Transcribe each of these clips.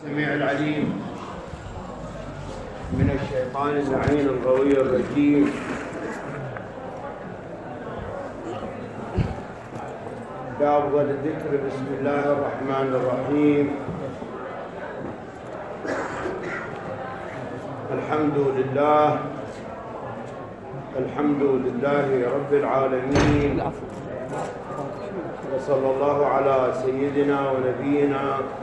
السميع العليم من الشيطان اللعين الغوي الرجيم. بأفضل الذكر بسم الله الرحمن الرحيم. الحمد لله الحمد لله رب العالمين، وصلى الله على سيدنا ونبينا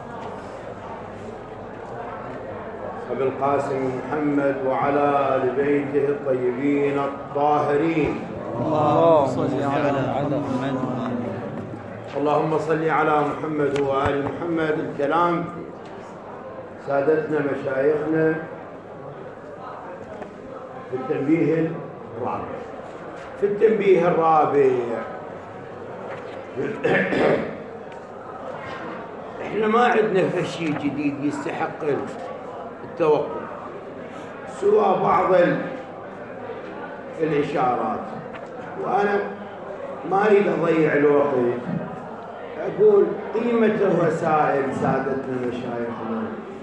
أبي القاسم محمد وعلى آل بيته الطيبين الطاهرين. اللهم صل على محمد. اللهم صل على محمد وآل محمد. الكلام سادتنا مشايخنا في التنبيه الرابع. في التنبيه الرابع احنا ما عندنا شيء جديد يستحق التوقف سوى بعض الإشارات، وأنا ما أريد أضيع الوقت. أقول قيمة الرسائل سادتنا مشايخنا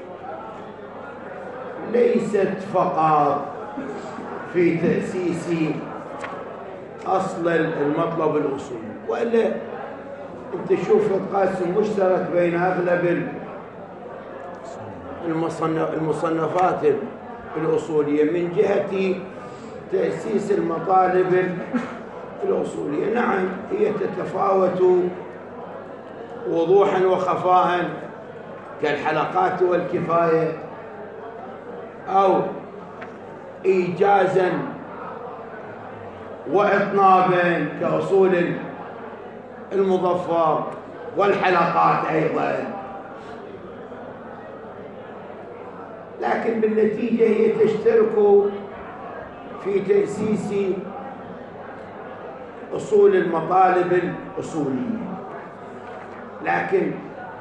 ليست فقط في تأسيس أصل المطلب الأصولي، وإلا أنت شوف القاسم مشترك بين أغلب المصنفات الأصولية من جهة تأسيس المطالب الأصولية. نعم هي تتفاوت وضوحا وخفاء كالحلقات والكفاية، أو إيجازا وإطنابا كأصول المظفر والحلقات أيضا، لكن بالنتيجة هي تشترك في تأسيس أصول المطالب الأصولية. لكن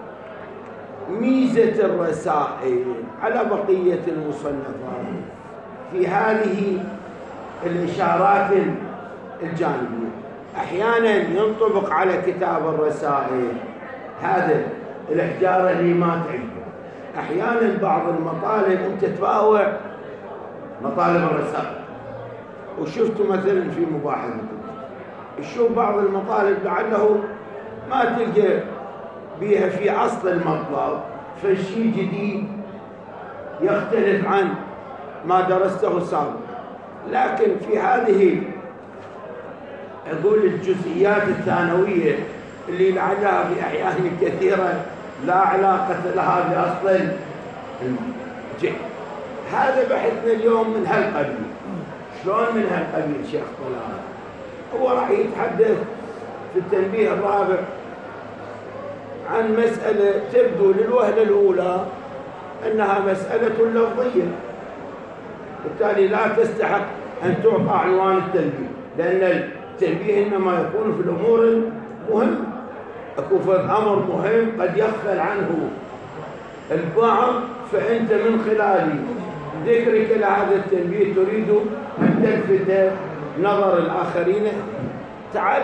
ميزة الرسائل على بقية المصنفات في هذه الإشارات الجانبية. أحيانا ينطبق على كتاب الرسائل هذا الإحجار اللي ما تعجبه. أحيانا بعض المطالب أنت تباوع مطالب الرسائل، وشفتوا مثلا في مباحثكم تشوف بعض المطالب لعله ما تلقى بها في أصل المطلب، فالشيء جديد يختلف عن ما درسته سابقا. لكن في هذه أقول الجزئيات الثانوية اللي لعلها في أحيان كثيرة لا علاقة لها بأصل المطلب، هذا بحثنا اليوم من هالقبيل. شلون من هالقبيل شيخ طلال؟ هو راح يتحدث في التنبيه الرابع عن مسألة تبدو للوهلة الأولى أنها مسألة لفظية، بالتالي لا تستحق أن تعطى عنوان التنبيه، لأن التنبيه إنما يكون في الأمور المهمة. أكون في أمر مهم قد يغفل عنه البعض، فأنت من خلال ذكرك لهذا التنبيه تريد أن تلفت نظر الآخرين. تعال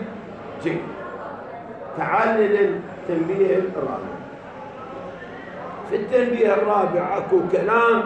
للتنبيه الرابع. في التنبيه الرابع أكو كلام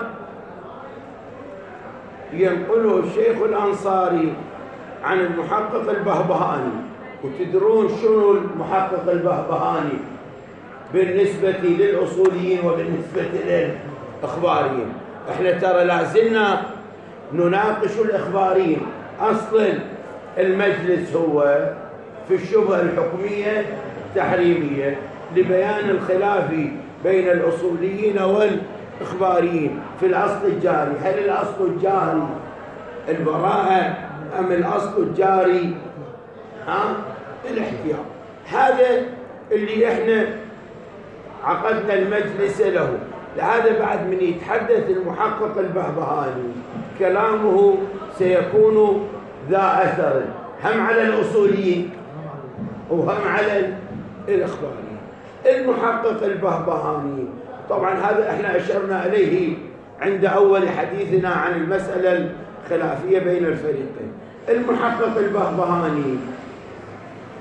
ينقله الشيخ الأنصاري عن المحقق البهبهاني. وتدرون شنو المحقق البهبهاني بالنسبة للأصوليين وبالنسبة للإخباريين؟ احنا ترى لازلنا نناقش الإخباريين. أصل المجلس هو في الشبهة الحكمية التحريمية لبيان الخلاف بين الأصوليين والإخباريين في الأصل الجاري. هل الأصل الجاري البراءة أم الأصل الجاري الاحتياط؟ هذا اللي احنا عقدنا المجلس له. لهذا بعد من يتحدث المحقق البهبهاني كلامه سيكون ذا أثر هم على الأصوليين وهم على الإخباريين. المحقق البهبهاني طبعا هذا احنا أشرنا إليه عند أول حديثنا عن المسألة الخلافية بين الفريقين. المحقق البهبهاني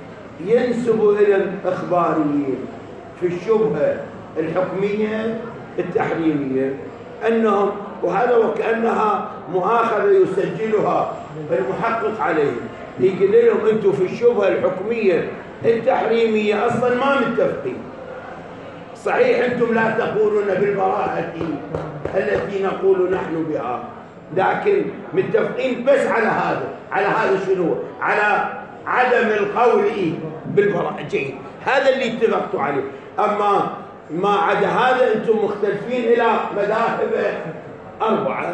ينسب إلى الإخباريين في الشبهة الحكمية التحريمية أنهم، وهذا وكأنها مؤاخذة يسجلها المحقق عليهم، يقول لهم أنتم في الشبهة الحكمية التحريمية أصلا ما متفقين. صحيح أنتم لا تقولون بالبراءة التي نقول نحن بها، لكن متفقين بس على هذا شنو؟ على عدم القول بالبراءة. جيد، هذا اللي اتفقتوا عليه. أما ما عدا هذا أنتم مختلفين إلى مذاهب 4.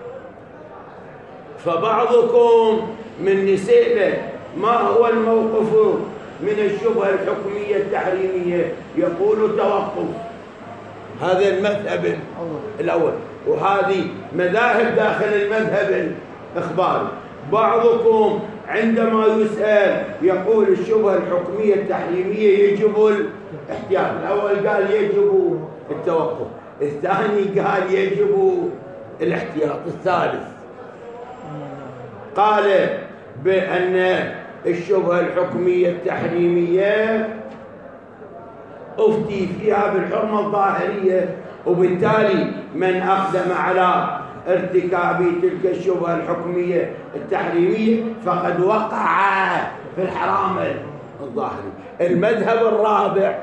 فبعضكم من نسئله ما هو الموقف من الشبهة الحكمية التحريمية، يقول توقف. هذا المذهب الأول، وهذه مذاهب داخل المذهب الإخباري. بعضكم عندما يسأل يقول الشبهة الحكمية التحريمية يجب الاحتياط. الأول قال يجب التوقف، الثاني قال يجب الاحتياط، الثالث قال بأن الشبهة الحكمية التحريمية أفتي فيها بالحرمة الظاهرية، وبالتالي من أقدم على ارتكاب تلك الشبهة الحكمية التحريمية فقد وقع في الحرام الظاهري. المذهب الرابع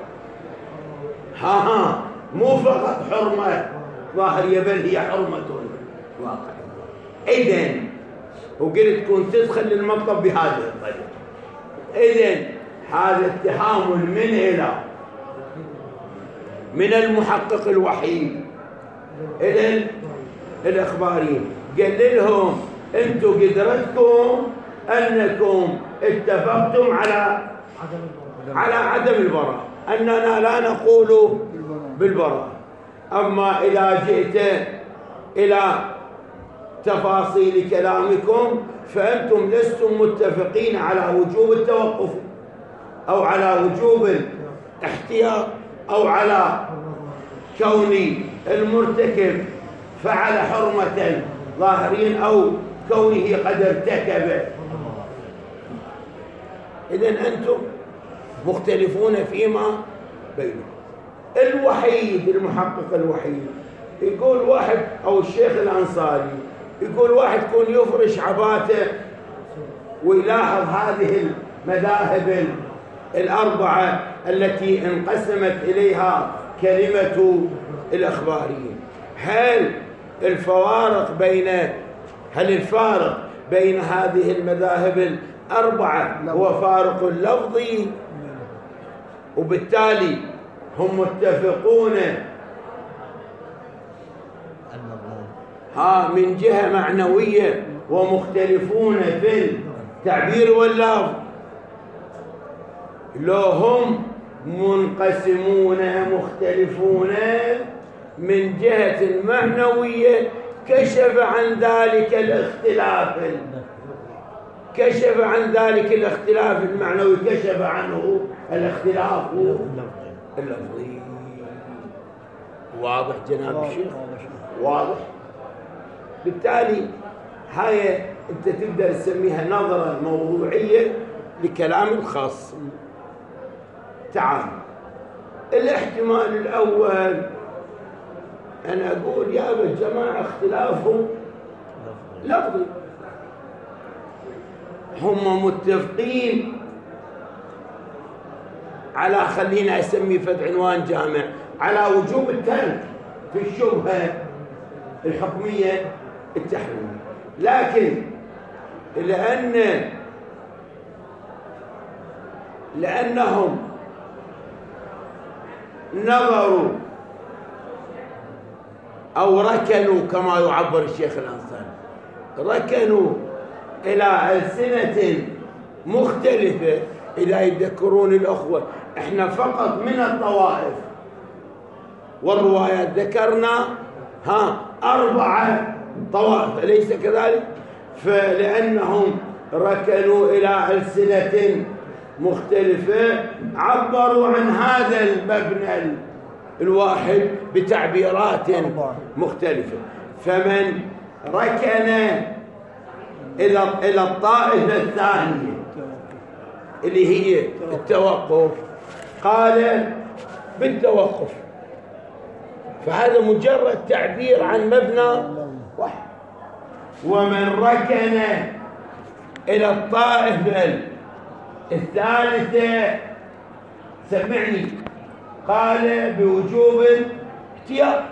مو فقط حرمة ظاهرية بل هي حرمة واقعية. إذن وقلت كنت تدخل المطلب بهذه الطريقة. إذن هذا اتهام من المحقق الوحيد إلى الإخباريين. قال لهم أنتم قدرتكم أنكم اتفقتم على عدم البراءة، أننا لا نقول بالبراءة. أما إذا جئت إلى تفاصيل كلامكم فأنتم لستم متفقين على وجوب التوقف أو على وجوب الاحتياط أو على كون المرتكب فعل حرمة ظاهرين أو كونه قد ارتكب. إذن أنتم مختلفون فيما بينكم. الوحيد المحقق الوحيد يقول واحد، أو الشيخ الأنصاري يقول واحد كون يفرش عباته ويلاحظ هذه المذاهب 4 التي انقسمت إليها كلمة الإخباريين. هل الفارق بين هذه المذاهب 4 هو فارق لفظي، وبالتالي هم متفقون من جهة معنوية ومختلفون في التعبير واللفظ، لو هم منقسمون مختلفون من جهة معنوية كشف عن ذلك الاختلاف المعنوي، كشف عنه الاختلاف اللفظي. واضح جناب الشيخ؟ واضح. بالتالي هاي انت تقدر تسميها نظرة موضوعية لكلام الخاص. تعال، الاحتمال الأول أنا أقول يا جماعة اختلافهم لفظي، هم متفقين على، خلينا أسمي فد عنوان جامع، على وجوب الترك في الشبهة الحكمية التحريمية، لكن لأنهم نظروا أو ركنوا كما يعبر الشيخ الأنصاري، ركنوا إلى ألسنة مختلفة. إذا يذكرون الأخوة إحنا فقط من الطوائف والروايات ذكرنا 4 طوائف، أليس كذلك؟ فلأنهم ركنوا إلى ألسنة مختلفة عبروا عن هذا المبنى الواحد بتعبيرات مختلفة. فمن ركن إلى الطائفة الثانية اللي هي التوقف قال بالتوقف، فهذا مجرد تعبير عن مبنى واحد. ومن ركن إلى الطائفة الثالثة سمعني قال بوجوب الاختيار،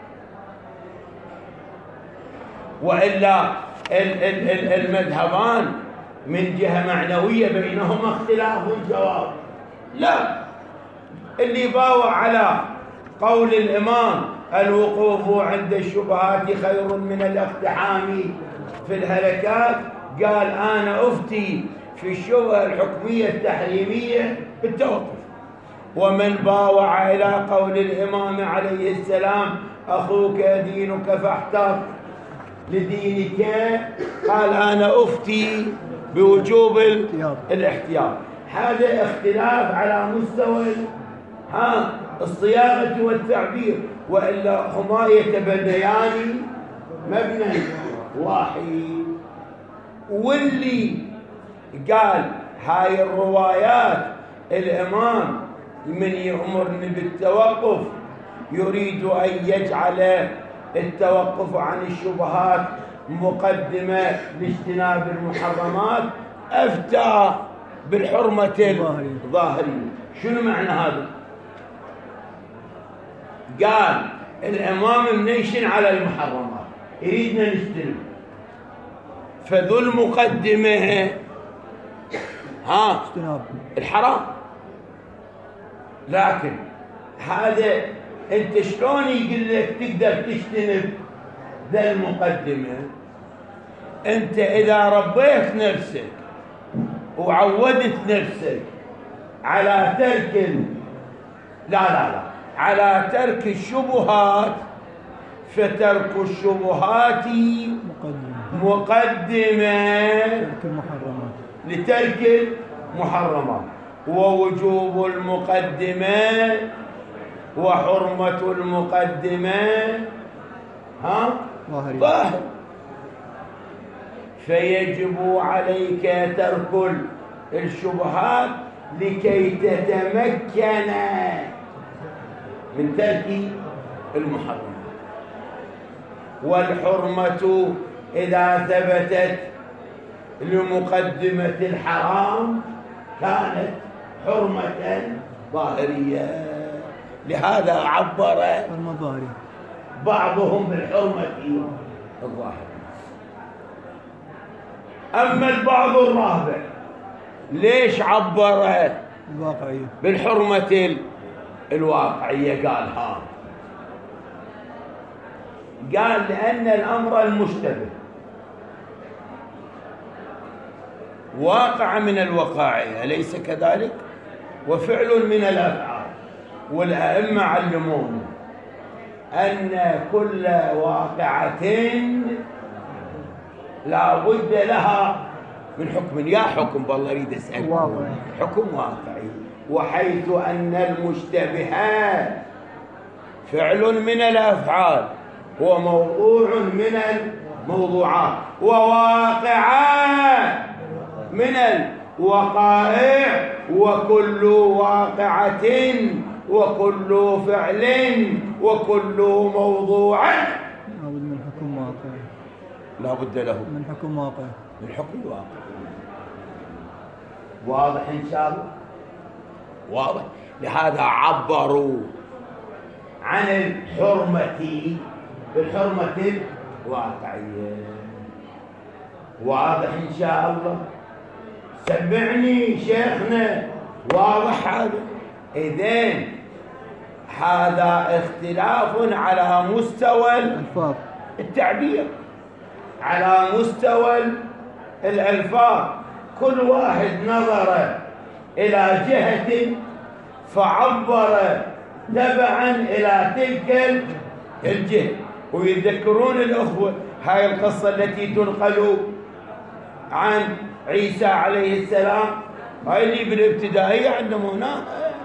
وإلا المذهبان من جهة معنوية بينهما اختلاف جواب. لا، اللي باوع على قول الإمام الوقوف عند الشبهات خير من الاقتحام في الهلكات، قال أنا أفتي في الشبهة الحكمية التحريمية بالتوقف. ومن باوع إلى قول الإمام عليه السلام أخوك دينك فاحتر لدينك، قال أنا أفتي بوجوب الاحتياط. هذا اختلاف على مستوى الصياغة والتعبير، وإلا هما يتبنيان مبنى واحد. واللي قال هاي الروايات الإمام من يأمرني بالتوقف يريد أن يجعل التوقف عن الشبهات مقدمة لاجتناب المحرمات، أفتى بالحرمة الظاهرية. شنو معنى هذا؟ قال الإمام منيشن على المحرمات يريدنا نجتنب، فذو المقدمة الحرام. لكن هذا انت شلون يقول لك تقدر تجتنب ذا المقدمة؟ انت اذا ربيت نفسك وعودت نفسك على ترك على ترك الشبهات، فترك الشبهات مقدمة لترك المحرمات، ووجوب المقدمة وحرمة المقدمة ظاهر. فيجب عليك ترك الشبهات لكي تتمكن من ترك المحرمات. والحرمة إذا ثبتت لمقدمة الحرام كانت حرمة ظاهرية. لهذا عبر بعضهم بالحرمة الظاهرية. أما البعض الرابع ليش عبر بالحرمة الواقعية؟ قال لأن الأمر المشتبه واقع من الوقائع، أليس كذلك؟ وفعل من الأفعال. والأئمة علمونا أن كل واقعة لا بد لها من حكم. يا حكم بالله أريد أسأل، حكم واقعي. وحيث أن المشتبهات فعل من الأفعال وموضوع من الموضوعات وواقعات من الوقائع، وكل واقعة وكل فعل وكل موضوع من حكم واقع، لا بد له من حكم واقع، من حكم الواقع. واضح إن شاء الله؟ واضح. لهذا عبروا عن الحرمة بالحرمة الواقعية. واضح إن شاء الله؟ سمعني شيخنا، واضح هذا؟ إذن هذا اختلاف على مستوى التعبير، على مستوى الألفاظ. كل واحد نظر إلى جهة فعبر تبعا إلى تلك الجهة. ويذكرون الأخوة هاي القصة التي تنقل عن عيسى عليه السلام، هاي اللي بالابتدائية علمونا.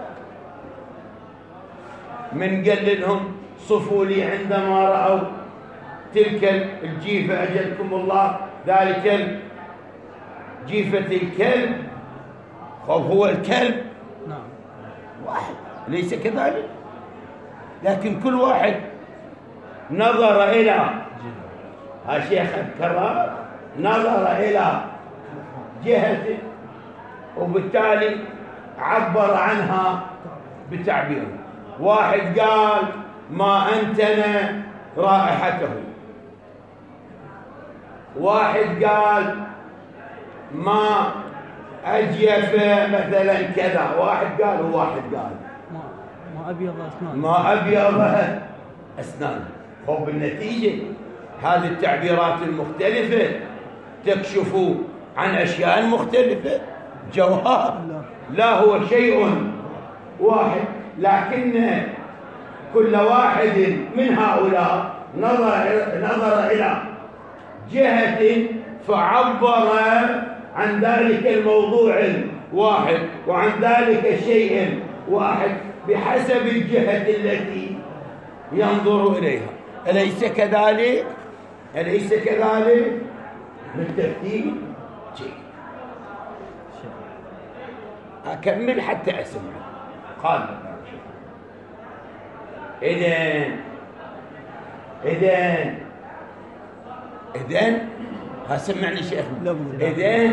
من قال لهم صفوا لي عندما رأوا تلك الجيفة أجلكم الله، ذلك جيفة الكلب. هو الكلب نعم واحد، ليس كذلك؟ لكن كل واحد نظر إلى الشيخ الكرار، نظر إلى جهة وبالتالي عبر عنها بتعبير. واحد قال ما أنتن رائحته، واحد قال ما أجيف مثلا كذا، واحد قال وواحد قال ما أبيض أسنان، ما أبيض أسنان. بالنتيجة هذه التعبيرات المختلفة تكشف عن أشياء مختلفة. جواب لا، هو شيء واحد، لكن كل واحد من هؤلاء نظر إلى جهة فعبر عن ذلك الموضوع الواحد وعن ذلك الشيء واحد بحسب الجهة التي ينظر إليها. أليس كذلك؟ أليس كذلك؟ بالترتيب جيد. أكمل حتى أسمع. قال إذن سمعني شيخنا. إذن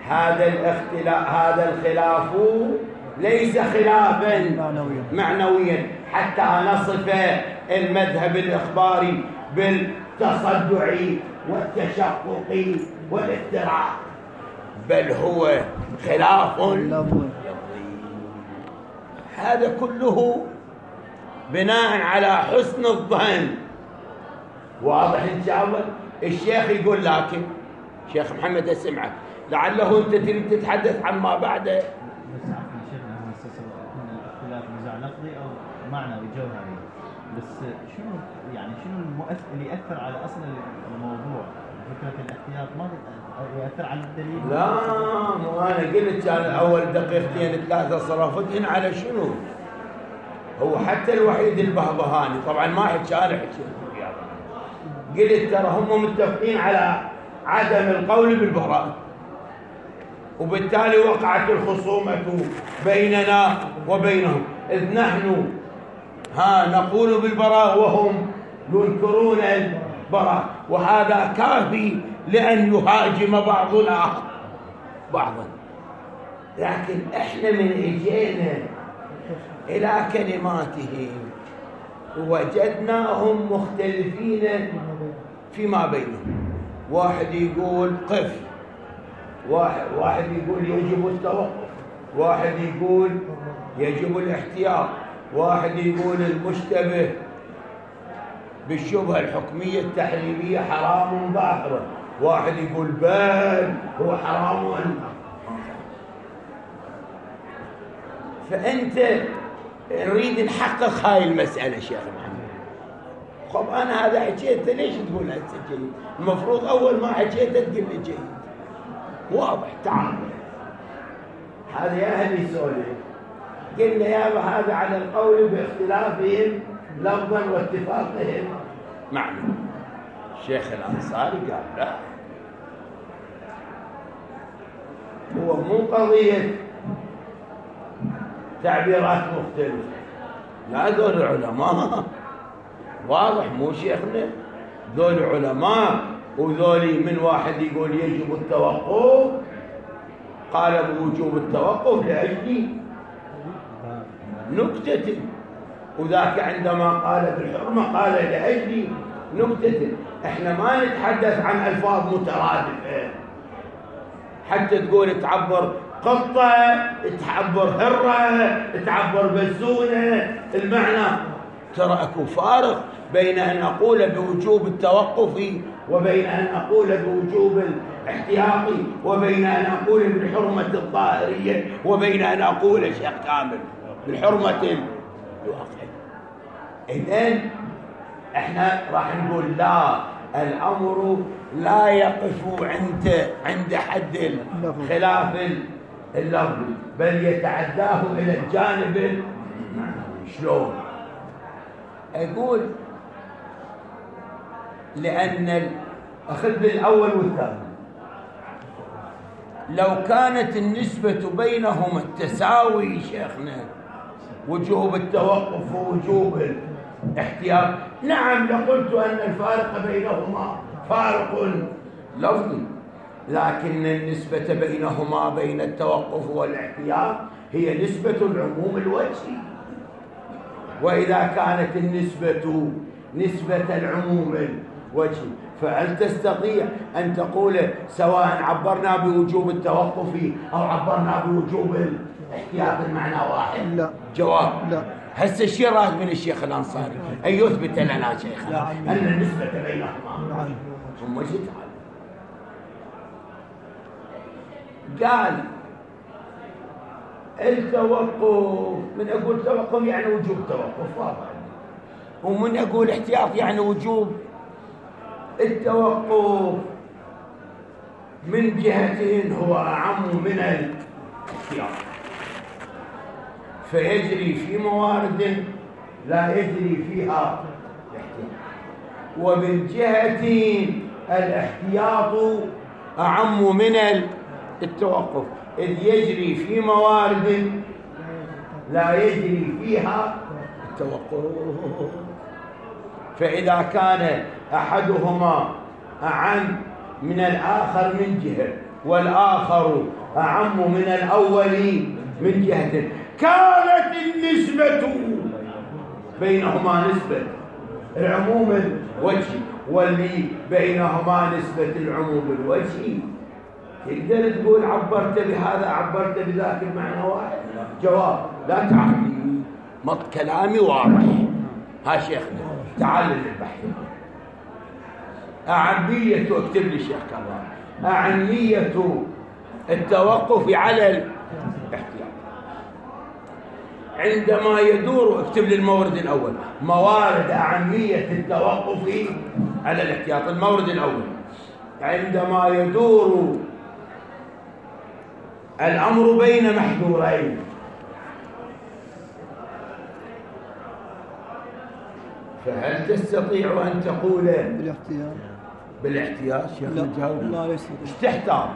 هذا الخلاف ليس خلافا معنويا حتى نصف المذهب الإخباري بالتصدع والتشقق والافتراء، بل هو خلاف لفظي. هذا كله بناء على حسن الظن. واضح إن شاء الله. الشيخ يقول لكن شيخ محمد أسمعك، لعله أنت تريد تتحدث عما بعده. بس عفوا شيخنا، هو الاختلاف نزاع لفظي أو معنوي جوهري، بس شنو اللي يأثر على أصل الموضوع؟ فكرة الاحتياط ما يأثر على الدليل؟ لا، مو أنا قلت كان أول دقيقتين ثلاثة صرفتهن على شنو؟ هو حتى الوحيد البهبهاني طبعا ما حكى، أنا حكيت قلت ترى هم متفقين على عدم القول بالبراءة، وبالتالي وقعت الخصومة بيننا وبينهم، إذ نحن نقول بالبراءة وهم ينكرون البراءة، وهذا كافي لأن يهاجم بعضنا بعضا. لكن احنا من اجينا إلى كلماتهم وجدناهم مختلفين فيما بينهم. واحد يقول قف، واحد يقول يجب التوقف، واحد يقول يجب الاحتياط، واحد يقول المشتبه بالشبهة الحكمية التحريمية حرام ظاهرا، واحد يقول بل هو حرام. فأنت نريد نحقق هاي المسألة شيخ محمد. خب أنا هذا حكيت، ليش تقول هسه جيد؟ المفروض أول ما حكيت تقول لي جيد. واضح. تعال هذا يا أهل سولف قلنا يا هذا على القول باختلافهم لفظا واتفاقهم معنى. الشيخ الأنصاري قال لا، هو مو قضية تعبيرات مختلفة، لا ذول علماء واضح، مو شيخنا، ذول علماء، وذولي من واحد يقول يجب التوقف قال بوجوب التوقف لأجل نكتة، وذاك عندما قال بالحرمة قال لأجل نكتة. احنا ما نتحدث عن ألفاظ مترادفة حتى تقول تعبر قطة، تعبر هرة، تعبر بزونة، المعنى ترى اكو فارق بين أن أقول بوجوب التوقف وبين أن أقول بوجوب الاحتياط وبين أن أقول بالحرمة الظاهرية وبين أن أقول شيخ كامل بالحرمة الواقعية. إذن احنا راح نقول لا، الأمر لا يقف عند حد الخلاف اللفظي بل يتعداه إلى الجانب. شلون؟ أقول لأن أخذ بالأول والثاني، لو كانت النسبة بينهما التساوي شيخنا، وجوب التوقف ووجوب احتياط. نعم لقلت أن الفارق بينهما فارق لفظي، لكن النسبة بينهما بين التوقف والاحتياط هي نسبة العموم الوجهي. وإذا كانت النسبة نسبة العموم الوجهي، فهل تستطيع أن تقول سواء عبرنا بوجوب التوقف أو عبرنا بوجوب الاحتياط المعنى واحد؟ لا. جواب لا. هسه الشيء راد من الشيخ الأنصاري أن يثبت لنا شيخنا أن النسبة بينهما ثم جد قال التوقف، من أقول توقف يعني وجوب توقف واضح، ومن أقول احتياط يعني وجوب التوقف من جهتين هو أعم من الاحتياط، فيجري في موارد لا يجري فيها الاحتياط، وبالجهتين الاحتياط أعم من التوقف، إذ يجري في موارد لا يجري فيها التوقف. فإذا كان أحدهما أعم من الآخر من جهة والآخر أعم من الأول من جهة، كانت النسبة بينهما نسبة العموم الوجهي، واللي بينهما نسبة العموم الوجهي تقدر تقول عبرت بهذا عبرت بذاك المعنى واحد؟ جواب لا تعلي، مط كلامي واضح. ها شيخنا تعال للبحث. أعمية، اكتب لي شيخ كرام، أعمية التوقف على الاحتياط عندما يدور، اكتب لي المورد الأول، موارد أعمية التوقف على الاحتياط. المورد الأول عندما يدور الأمر بين محذورين، فهل تستطيع أن تقول بالاحتياط؟ شيخ الجواب لا ليس. ايش تحتاج؟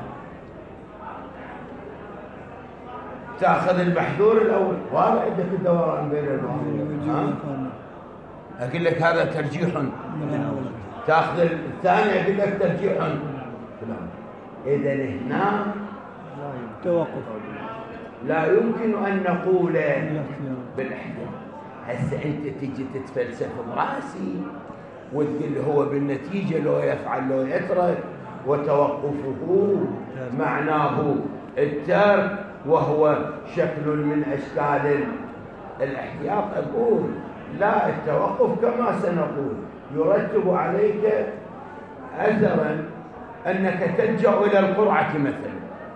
تأخذ المحذور الأول، وهذا عندك الدوران بين المحذورين. أقول لك هذا ترجيح، تأخذ الثاني أقول لك ترجيح. إذا هنا توقف لا يمكن أن نقول بالاحتياط. هسه أنت تجي تتفلسف براسي وتقول هو بالنتيجة لو يفعل لو يترك، وتوقفه معناه الترك وهو شكل من أشكال الاحتياط. أقول لا، التوقف كما سنقول يرتب عليك أثرا أنك تلجأ إلى القرعة مثلا،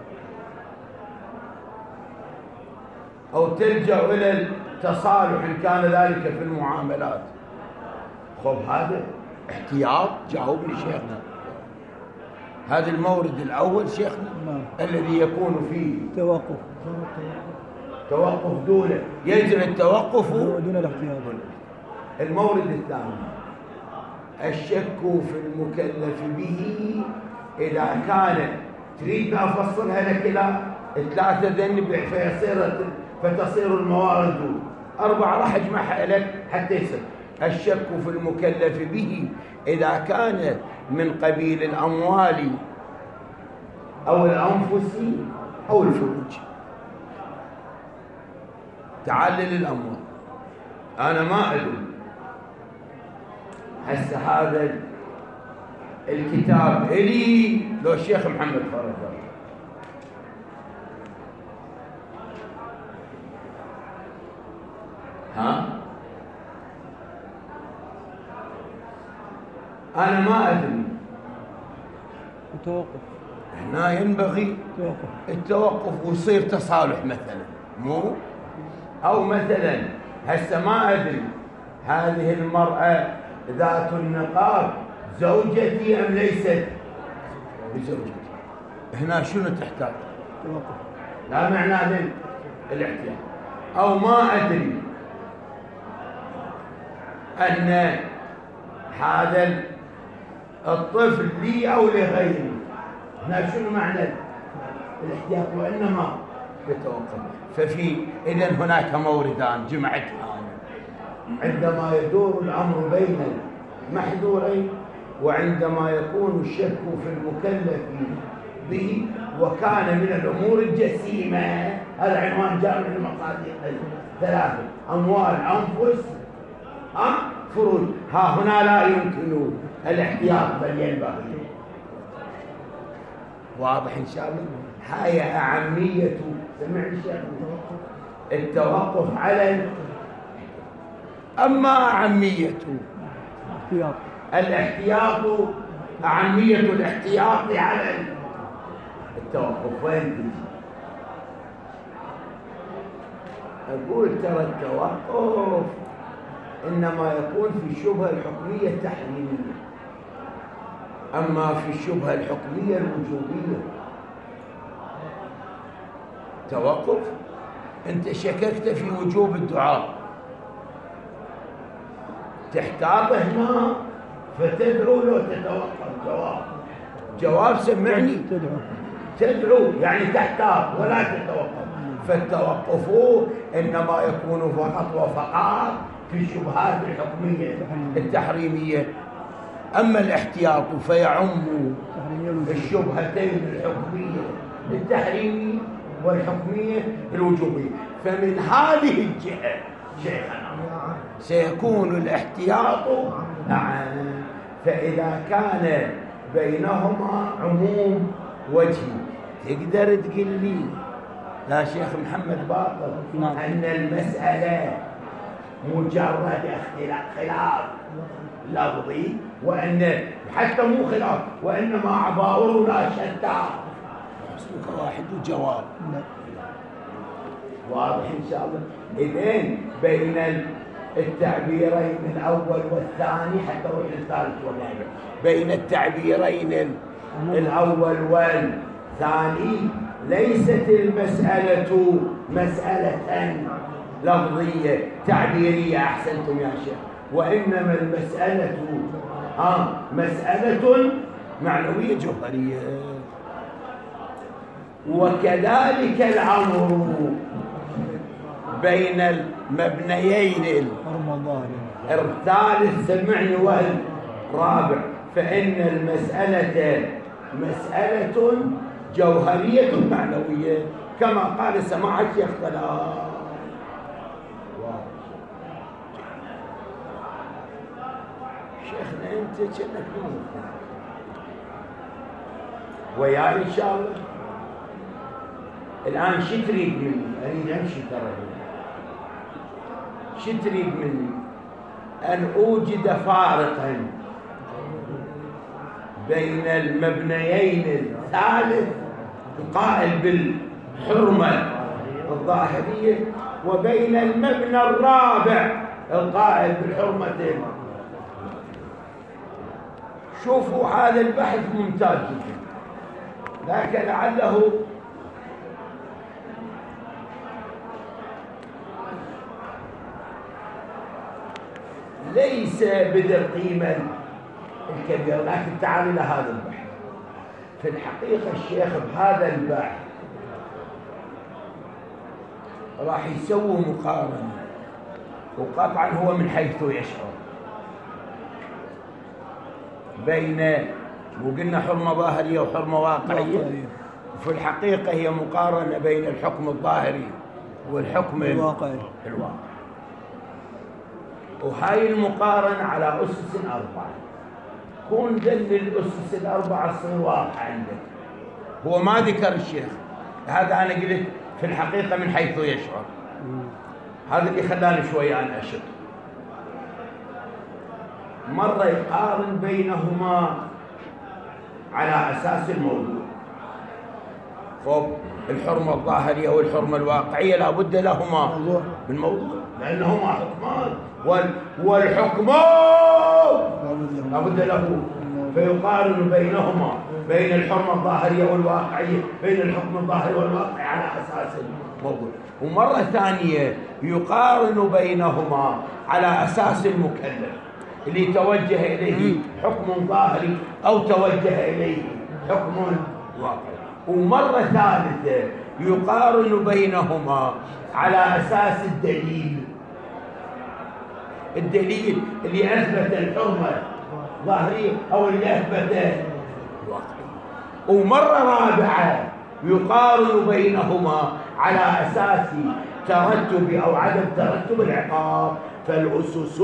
أو تلجأ إلى التصالح إن كان ذلك في المعاملات. خب هذا احتياط. جاوبني شيخنا، هذا المورد الأول شيخنا الذي يكون فيه توقف دون يجري التوقف دون الاحتياط. المورد الثاني الشك في المكلف به، إذا كان تريد أفصلها لك إلى ثلاثة ذنب فتصير الموارد 4، راح أجمعها لك حتى يصير الشك في المكلف به إذا كان من قبيل الأموال أو الأنفس أو الفروج. تعلل الأموال، أنا ما أدري هسه هذا الكتاب إلي لو الشيخ محمد فرج، ها أنا ما أدري. التوقف هنا ينبغي التوقف ويصير تصالح مثلا، مو أو مثلا هسه ما أدري هذه المرأة ذات النقاب زوجتي أم ليست بزوجتي. هنا شنو تحتاج؟ توقف، لا معنى الاحتياط. أو ما أدري أن هذا الطفل لي أو لغيري، هنا شنو معنى الاحتياط؟ وإنما بالتوقف. ففي إذن هناك موردان جمعتها عندما يدور الأمر بين المحذورين، وعندما يكون الشك في المكلف به وكان من الأمور الجسيمة. هذا عنوان جامع المصادق الثلاثة: أموال، أنفس، فروج. ها هنا لا يمكن الاحتياط بل ينبغي. واضح إن شاء الله؟ هاي أهمية، سمعت الشيخ، التوقف على أما أهمية الاحتياط، أهمية الاحتياط على التوقف وين تجي؟ أقول ترى التوقف إنما يكون في الشبهة الحكمية التحريمية، أما في الشبهة الحكمية الوجوبية توقف. أنت شككت في وجوب الدعاء، تحتاط هنا فتدعو لو تتوقف. جواب سمعني، تدعو يعني تحتاط ولا تتوقف. فالتوقف إنما يكون فقط وفقط في الشبهات الحكمية التحريمية. أما الاحتياط فيعم الشبهتين الحكمية التحريمية والحكمية الوجوبية. فمن هذه الجهة شيخنا سيكون الاحتياط فإذا كان بينهما عموم وجهي، تقدر تقول لي يا شيخ محمد باطل أن المسألة مجرد خلاف لفظي، وأن حتى مو خلاف وإنما عبارنا شتى، حسنك واحد وجواب. واضح إن شاء الله؟ إذن بين التعبيرين الأول والثاني، حتى روح الثالث والرابع، بين التعبيرين الأول والثاني ليست المسألة مسألة لفظية تعبيرية، أحسنتم يا شيخ، وإنما المسألة مسألة معنوية جوهرية. وكذلك الأمر بين المبنيين الثالث سمعني والرابع، فإن المسألة مسألة جوهرية معنوية كما قال سماحة الشيخ طلال. شيخنا أنت كأنك ويا إن شاء الله. الآن شو تريد مني؟ أريد أمشي ترى. شو تريد مني؟ أن أوجد فارقا بين المبنيين الثالث القائل بالحرمة الظاهرية وبين المبنى الرابع القائل بالحرمة. شوفوا هذا البحث ممتاز جدا، لكن لعله ليس بذي القيمة الكبيرة، لكن تعال إلى هذا البحث. في الحقيقة الشيخ بهذا البحث راح يسوي مقارنة، وقطعا هو من حيث يشعر، بين وقلنا حرمة ظاهرية وحرمة واقعية. في الحقيقة هي مقارنة بين الحكم الظاهري والحكم الواقعي. وهاي المقارنة على أسس 4. كون دل الأسس 4 تصير واضحة عندك. هو ما ذكر الشيخ هذا، أنا قلت في الحقيقة من حيث يشعر. هذا اللي خلاني شوية أنا أشك. مرة يقارن بينهما على أساس الموضوع. خب الحرمة الظاهرية والحرمة الواقعية لابد لهما من موضوع، لأنهما حكمان، والحكم لابد له. فيقارن بينهما، بين الحرمة الظاهرية والواقعية، بين الحكم الظاهري والواقعي على أساس الموضوع. ومرة ثانية يقارن بينهما على أساس المكلف اللي توجه إليه حكم ظاهري أو توجه إليه حكم واقعي. ومرة ثالثة يقارن بينهما على أساس الدليل. الدليل اللي أثبت الحرمة ظاهرية أو اللي أثبت الواقعية. ومرة رابعة يقارن بينهما على أساس ترتب أو عدم ترتب العقاب. فالأسس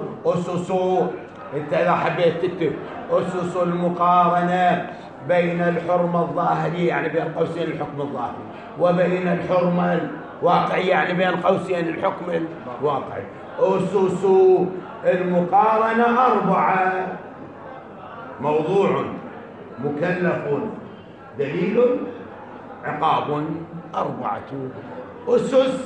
أنت إذا حبيت تكتب أسس المقارنة بين الحرمة الظاهرية يعني بين قوسين الحكم الظاهري وبين الحرمة الواقعية يعني بين قوسين الحكم الواقعي. أسس المقارنة 4: موضوع، مكلف، دليل، عقاب. 4 أسس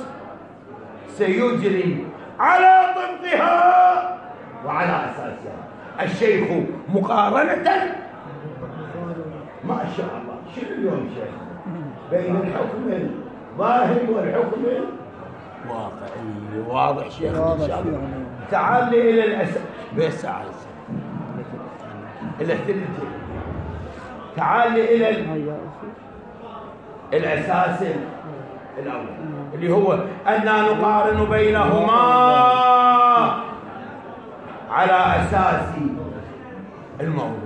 سيجري على طبقها وعلى أساسها الشيخ مقارنة. ما شاء الله، شنو اليوم شيخ بين الحكم الظاهر والحكم الواقعي؟ واضح شيخ إن شاء الله. تعال لي إلى الأساس بس إلى الثلثين. تعال لي إلى الأساس الأول اللي هو أننا نقارن بينهما على أساس الموضوع.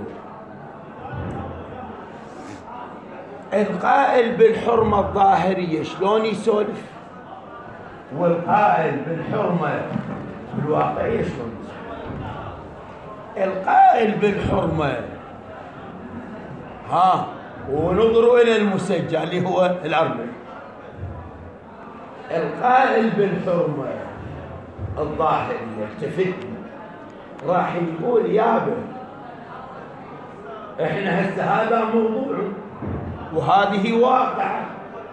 القائل بالحرمة الظاهرية شلون يسولف، والقائل بالحرمة الواقعية شلون يسولف. القائل بالحرمة ونظروا إلى المسجل اللي هو الأربع. القائل بالحرمة الظاهرية التفت راح يقول يابا احنا هسه هذا موضوع وهذه واقعة.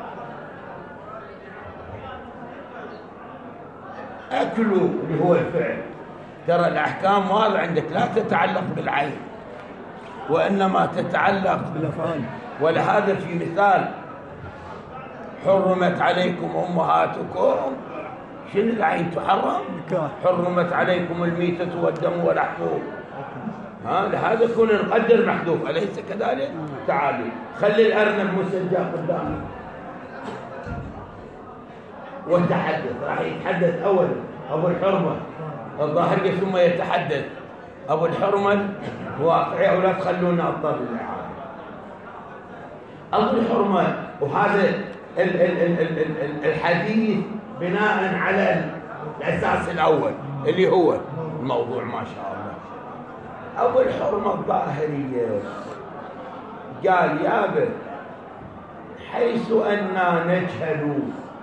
أكلوا اللي هو الفعل، ترى الأحكام واضحة عندك لا تتعلق بالعين وإنما تتعلق بالأفعال. ولهذا في مثال حرمت عليكم أمهاتكم، شنو العين تحرم؟ حرمت عليكم الميتة والدم ولحمه. لهذا كنا نقدر محذوف أليس كذلك؟ تعالوا خلي الأرنب مسجى قدامي وتحدث. راح يتحدث أول أبو الحرمة الظاهرية ثم يتحدث أبو الحرمة الواقعية، ولا تخلونا أبطال الإعادة. أبو الحرمة وهذا الحديث بناء على الأساس الأول اللي هو الموضوع ما شاء الله. أبو الحرمة الظاهرية قال يابا حيث أننا نجهل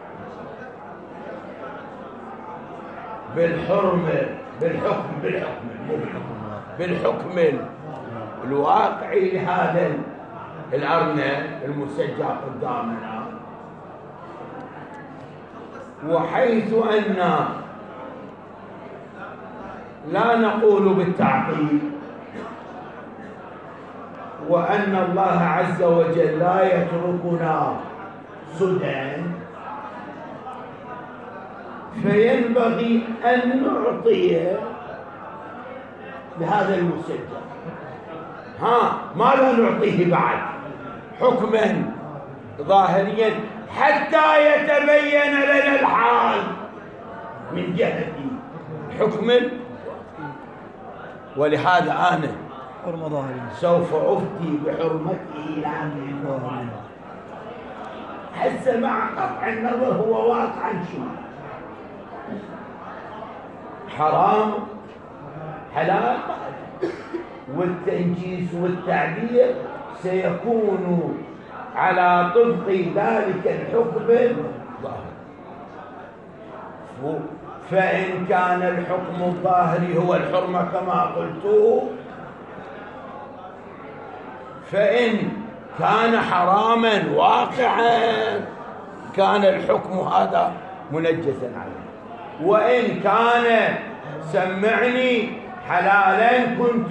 بالحكم الواقعي لهذا الأرنب المسجى قدامنا، وحيث أن لا نقول بالتعطيل، وأن الله عز وجل لا يتركنا سدى، فينبغي أن نعطي بهذا المسجل ماذا نعطيه بعد حكما ظاهريا حتى يتبين لنا الحال من جهة حكم. ولهذا أنا سوف أفتي بحرمته لا بظاهره. هسه مع قطع النظر هو واقعا شو حرام حلال، والتنجيس والتعبير سيكون على طبق ذلك الحكم الظاهري. فإن كان الحكم الظاهري هو الحرمة كما قلت، فإن كان حراما واقعا كان الحكم هذا منجسا عليه، وإن كان سمعني حلالا كنت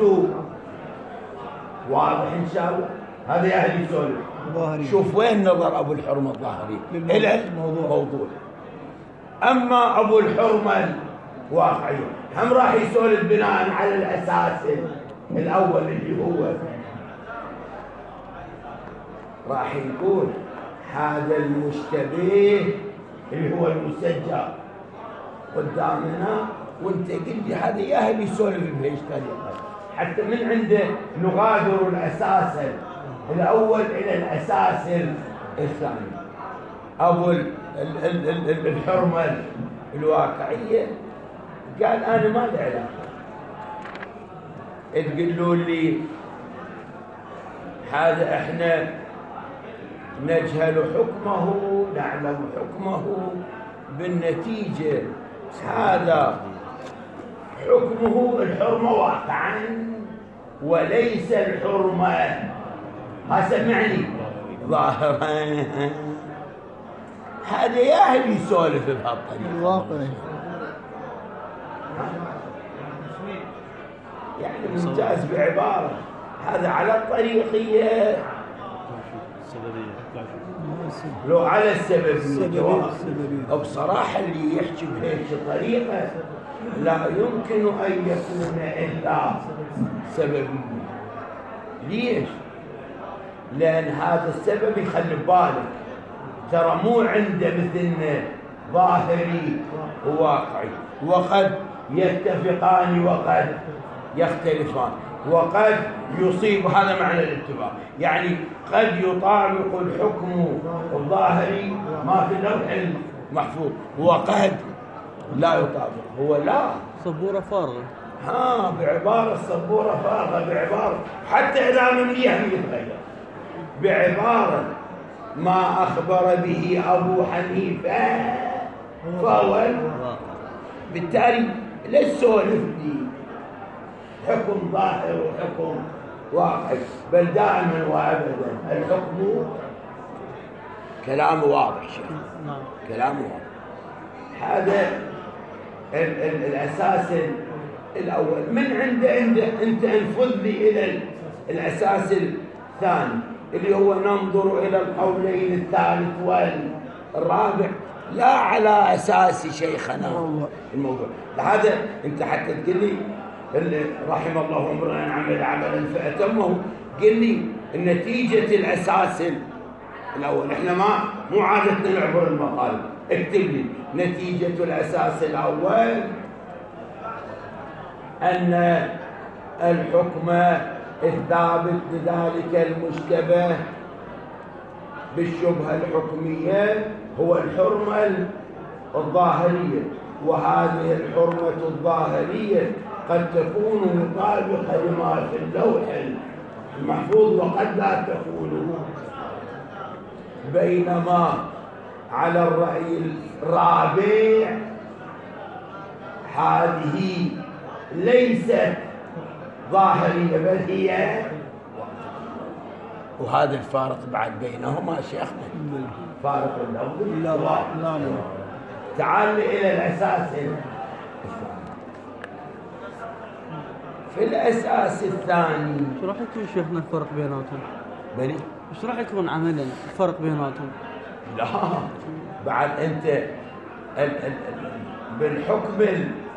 واضح إن شاء الله. هذا يا أهل يسولف. شوف وين نظر أبو الحرمة الظاهري إلى الموضوع. أما أبو الحرمة الواقعية هم راح يسولف بناء على الأساس الأول اللي هو راح يقول هذا المشتبه اللي هو المسجى قدامنا وانت قل لي هذا ياهل يسولف بهيش طريقه، حتى من عنده نغادر الاساس الاول الى الاساس الثاني. ابو الحرمه الواقعيه قال انا ما لي علاقه. تقولوا لي هذا احنا نجهل حكمه، نعلم حكمه بالنتيجه، هذا حكمه الحرمه واقعا وليس الحرمه. ها سمعني ظاهرا. هذا ياهل يسولف بهالطريقه الواقعي يعني ممتاز بعباره. هذا على الطريقيه لو على السببيه. وبصراحه اللي يحكي بهيك طريقه لا يمكن ان يكون الا سببيه. ليش؟ لان هذا السبب يخلي بالك ترى مو عنده مثلنا ظاهري وواقعي، وقد يتفقان وقد يختلفان وقد يصيب. هذا معنى الاتفاق، يعني قد يطابق الحكم الظاهري ما في اللوح المحفوظ وقد لا يطابق. هو لا صبورة فارغة. بعبارة الصبورة فارغة، بعبارة حتى إذا ممليها يتغير، بعبارة ما أخبر به أبو حنيفة فهو. بالتالي لا تسولف لي حكم ظاهر وحكم واقعي، بل دائما وابدا الحكم كلام واضح. نعم كلام واضح. هذا الاساس الاول. من عنده انت انفذ لي الى الاساس الثاني اللي هو ننظر الى القولين الثالث والرابع لا على اساس شيخنا الموضوع. هذا انت حتى تقول لي رحم الله امرا عمل عملا فاتمه، قل لي النتيجه الاساس الاول. احنا مو عادتنا نعبر المقال. اكتب لي نتيجه الاساس الاول ان الحكم الثابت لذلك المشتبه بالشبهه الحكميه هو الحرمه الظاهريه، وهذه الحرمه الظاهريه قد تكون مطابقة لما في اللوح المحفوظ وقد لا تكون. بينما على الرأي الرابع هذه ليست ظاهرية بل هي. وهذا الفارق بعد بينهما شيخنا فارق اللفظ. لا تعال إلى الأساس. في الأساس الثاني شو راح يكون شيخنا الفرق بيناتهم؟ بلي ايش راح يكون عملا الفرق بيناتهم؟ لا بعد أنت بالحكم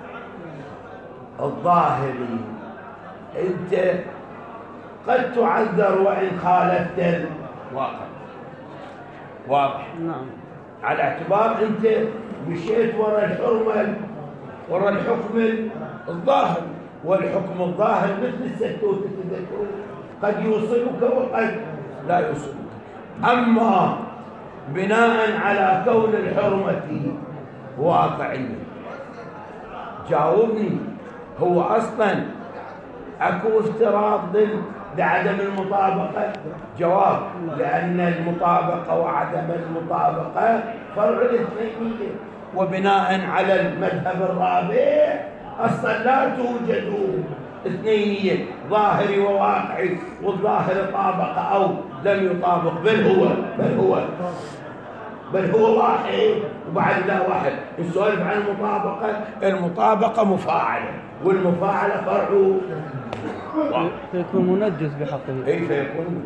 الظاهري أنت قد تعذر وإن خالفت الواقع. واضح؟ نعم. على اعتبار أنت مشيت وراء الحرمة وراء الحكم الظاهر، والحكم الظاهر مثل الستوت تذكرون قد يوصلك وقد لا يوصلك. أما بناء على كون الحرمة واقعية، جاوبني، هو أصلا أكو افتراض بعدم المطابقة؟ جواب: لأن المطابقة وعدم المطابقة فرع الاثنينية، وبناء على المذهب الرابع أصلا لا توجد اثنينية، ظاهري وواقعي، والظاهر طابق أو لم يطابق، بل هو واحد وبعد لا واحد. نسولف عن المطابقة مفاعلة، والمفاعلة فرع فيكون منجز بحقه. كيف يكون؟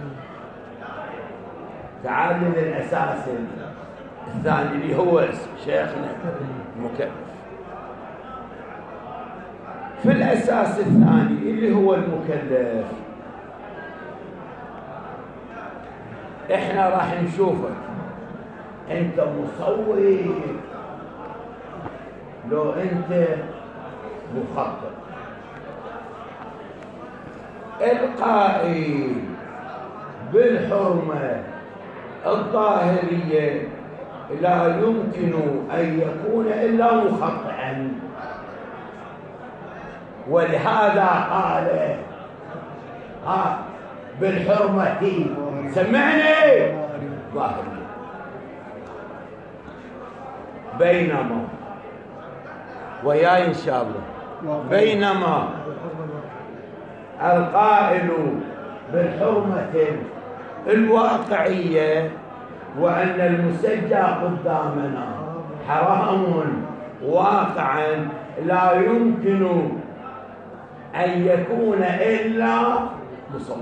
تعال للأساس الثاني اللي هو شيخنا المكلف. في الأساس الثاني اللي هو المكلف احنا راح نشوفك انت مصور لو انت مخطط. القائل بالحرمة الظاهرية لا يمكن أن يكون إلا مخطئا، ولهذا قال بالحرمة سمعني ظاهرية. بينما وياي إن شاء الله، بينما القائل بالحرمة الواقعية وأن المسجى قدامنا حرام واقعا لا يمكن أن يكون إلا مصور.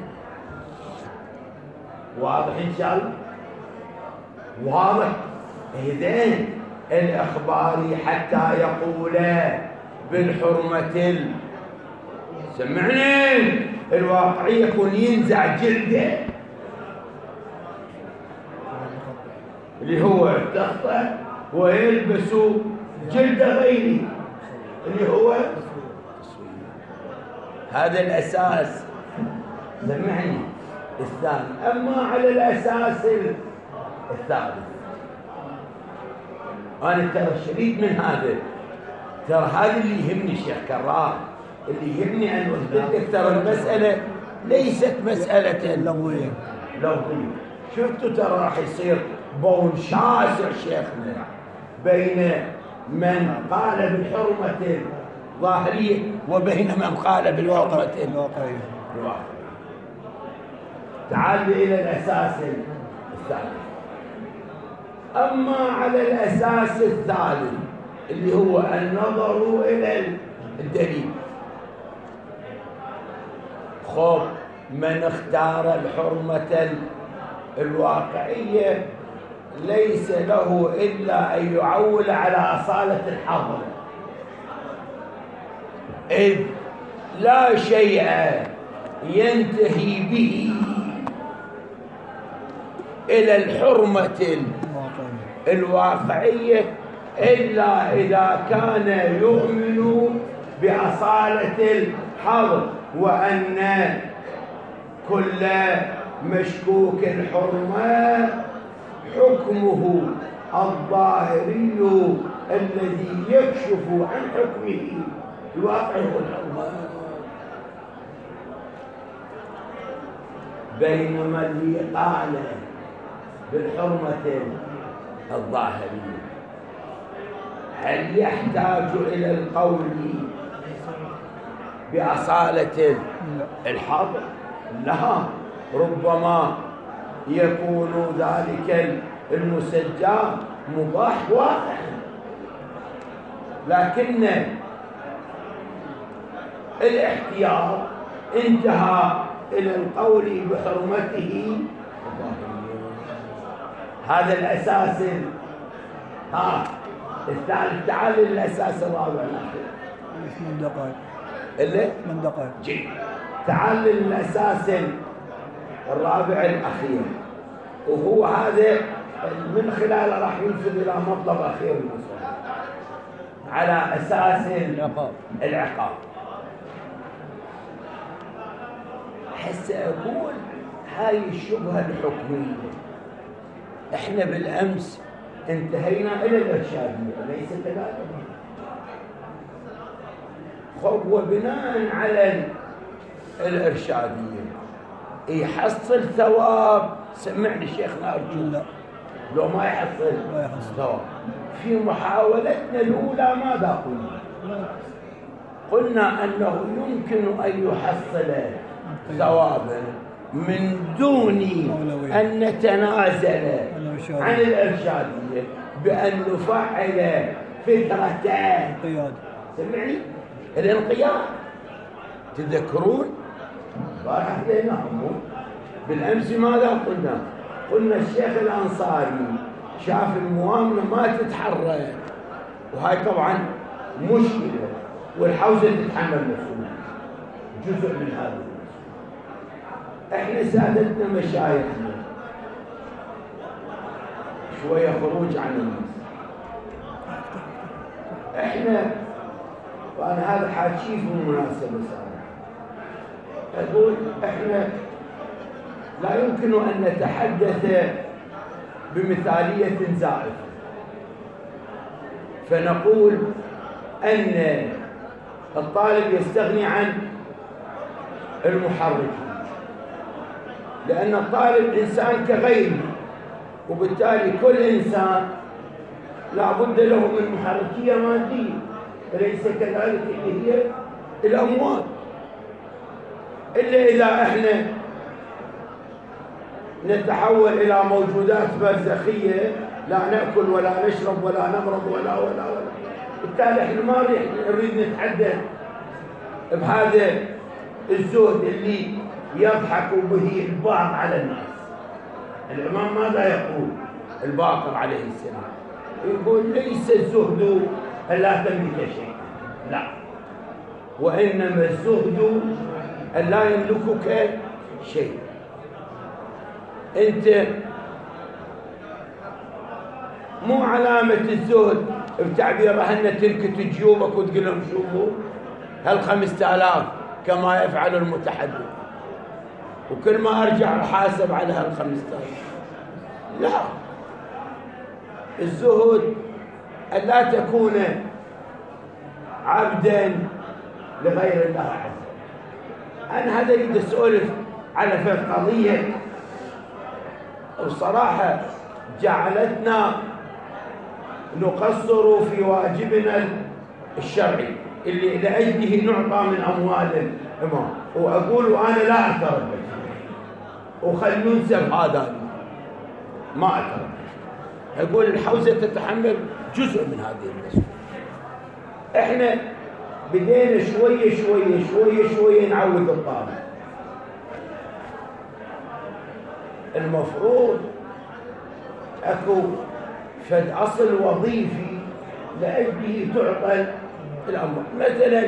واضح إن شاء الله؟ واضح. إذن الإخباري حتى يقول بالحرمة سمعني الواقعية يكون ينزع جلده اللي هو تخطئ ويلبس جلد غيره اللي هو هذا الأساس. سمعني الثاني. أما على الأساس الثالث أنا ترى شريد من هذا، ترى هذا اللي يهمني الشيخ كرار، اللي يهمني أن أثبت لك ترى المسألة ليست مسألة لفظية. شفتوا ترى راح يصير بون شاسع شيخنا بين من قال بالحرمة الظاهرية وبين من قال بالحرمة الواقعية. تعال إلى الأساس الثالث. أما على الأساس الثالث اللي هو النظر إلى الدليل، خب من اختار الحرمة الواقعية ليس له إلا أن يعول على أصالة الحظر، إذ لا شيء ينتهي به إلى الحرمة الواقعية إلا إذا كان يؤمن بأصالة الحظر، وأن كل مشكوك الحرمة حكمه الظاهري الذي يكشف عن حكمه الواقعي والحرمة. بينما اللي قال بالحرمة الظاهرية هل يحتاج إلى القول بأصالة الحظر؟ لا، ربما يكون ذلك المسجى مباح واقعا، لكن الاحتياط انتهى إلى القول بحرمته. هذا الأساس الثالث. تعال للأساس الرابع من دقائق اللي من دقائق جيد. تعال للأساس الرابع الأخير، وهو هذا من خلاله راح ينفذ إلى مطلب أخير المصنف على أساس العقاب. حس أقول هاي الشبهة الحكمية احنا بالأمس انتهينا إلى الإرشادية ليس كذلك. خب وبناء على الإرشادية يحصل ثواب. سمعني شيخنا أرجو. لا، لو ما يحصل ثواب. في محاولتنا الأولى ماذا قلنا؟ قلنا أنه يمكن أن يحصل ثوابا من دون أن نتنازل عن الإرشادية بأن نفعل فكرتان. سمعني الانقياد. تذكرون راح لهم بالأمس ماذا قلنا؟ قلنا الشيخ الأنصاري شاف المؤامنة ما تتحرك، وهاي طبعا مشكلة، والحوزة تتحمل مسؤولية جزء من هذا المسؤولية. احنا سادتنا مشايخنا شوية خروج عن النص. احنا وأنا هذا حاكيه في مناسبة صراحة. أقول إحنا لا يمكن أن نتحدث بمثالية زائفة، فنقول أن الطالب يستغني عن المحرك، لأن الطالب إنسان كغيره، وبالتالي كل إنسان لا بد له من محركية مادية، أليس كذلك اللي هي الأموال؟ إلا إذا إحنا نتحول إلى موجودات برزخية لا نأكل ولا نشرب ولا نمرض ولا بالتالي إحنا ما نريد نتحدث بهذا الزهد اللي يضحك به البعض على الناس. الإمام ماذا يقول؟ الباقر عليه السلام يقول: ليس الزهد ألا تملك شيء، لا، وإنما الزهد ألا يملكك شيء. أنت مو علامة الزهد بتعبيرها أن تنكت جيوبك وتقول لهم شوفوا هال5000 كما يفعل المتحدث، وكل ما أرجع أحاسب على هال5000. لا، الزهد ألا تكون عبدا لغير الله عز وجل. أنا هذا أريد أسولف على فد قضية وصراحة جعلتنا نقصر في واجبنا الشرعي اللي لأجله نعطى من أموال الإمام، وأقول وأنا لا أعترف وخل ننسب هذا، ما أعترف. أقول الحوزة تتحمل جزء من هذه المسؤولية. إحنا بدينا شوية نعود الطالب. المفروض أكو فد أصل وظيفي لأجله تعطى الأمر. مثلا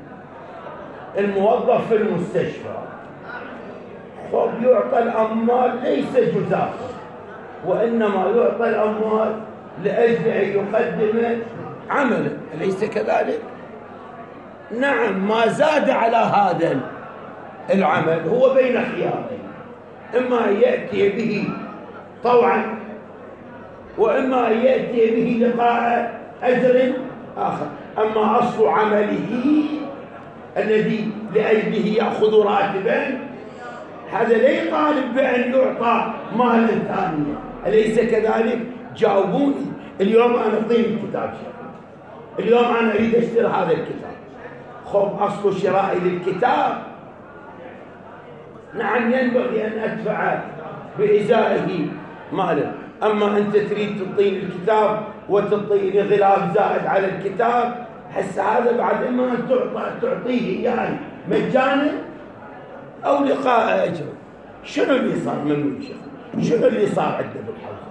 الموظف في المستشفى خب يعطى الأموال ليس جزافا، وإنما يعطى الأموال لأجل أن يقدم عملا، أليس كذلك؟ نعم، ما زاد على هذا العمل هو بين خيارين: إما أن يأتي به طوعا، وإما أن يأتي به لقاء أجر آخر. أما أصل عمله الذي لأجله يأخذ راتبا هذا لا يطالب بأن يعطى مالا ثانيا، أليس كذلك؟ جاوبوني. اليوم أنا أعطيني الكتاب شيء، اليوم أنا أريد أشتري هذا الكتاب، خب أصل شرائي للكتاب نعم ينبغي أن أدفع بإزائه مالا. أما أنت تريد تعطيني الكتاب وتعطيني غلاف زائد على الكتاب، حس هذا بعد إما أن تعطيه يعني مجانا أو لقاء أجر. شنو اللي صار من شيخ؟ شنو اللي صار عندنا بالحوزة؟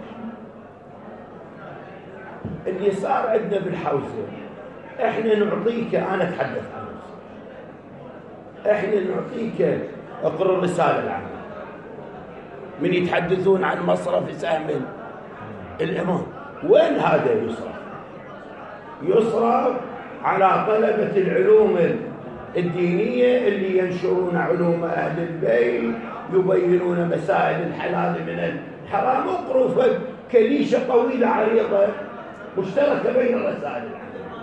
اللي صار عندنا بالحوزة إحنا نعطيك، أنا أتحدث عن نفسي، إحنا نعطيك اقرأ الرسالة العامة. من يتحدثون عن مصرف سهم الإمام، وين هذا يصرف؟ يصرف على طلبة العلوم الدينية اللي ينشرون علوم أهل البيت، يبينون مسائل الحلال من الحرام، اقروا كليشة طويلة عريضة مشتركة بين الرسائل العامة.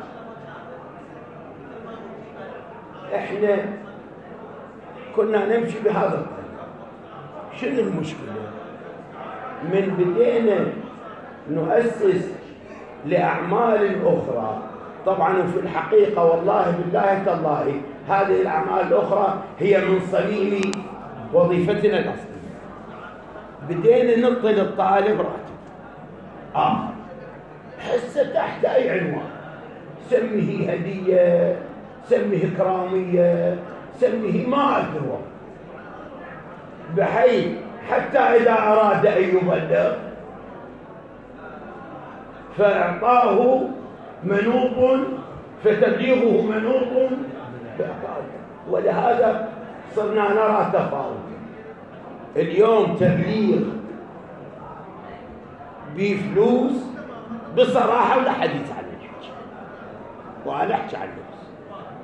احنا كنا نمشي بهذا الطريق. شنو المشكلة؟ من بدينا نؤسس لأعمال أخرى، طبعا في الحقيقة والله بالله تالله هذه الأعمال الأخرى هي من صميم وظيفتنا الأصلية. بدينا نعطي للطالب راتب حصة تحت أي عنوان، سميه هدية، سميه إكرامية، سميه ما أدري، بحيث حتى إذا أراد أن يبلغ فإعطاه منوط، فتبليغه منوط بإعطائه. ولهذا صرنا نرى تفاوت. اليوم تبليغ بفلوس بصراحة ولا حديث عن الحج، وأنا أحكي عن نفسي.